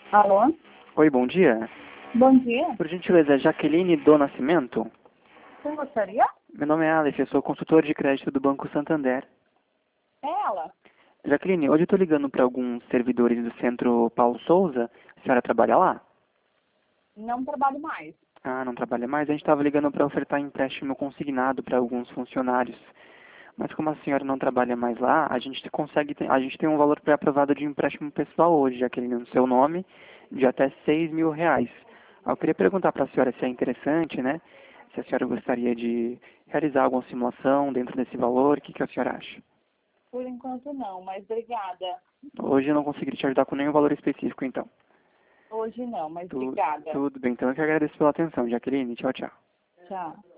Alô? Oi, bom dia. Bom dia. Por gentileza, Jaqueline do Nascimento? Quem gostaria? Meu nome é Aleph, eu sou consultor de crédito do Banco Santander. É ela. Jaqueline, hoje eu estou ligando para alguns servidores do Centro Paulo Souza. A senhora trabalha lá? Não trabalho mais. Ah, não trabalha mais. A gente estava ligando para ofertar empréstimo consignado para alguns funcionários. Mas como a senhora não trabalha mais lá, a gente tem um valor pré-aprovado de empréstimo pessoal hoje, Jaqueline, no seu nome, de até R$ 6.000. Eu queria perguntar para a senhora se é interessante, né? Se a senhora gostaria de realizar alguma simulação dentro desse valor, o que a senhora acha? Por enquanto não, mas obrigada. Hoje eu não conseguiria te ajudar com nenhum valor específico, então. Hoje não, mas obrigada. Tudo bem, então eu que agradeço pela atenção, Jaqueline. Tchau, tchau. Tchau.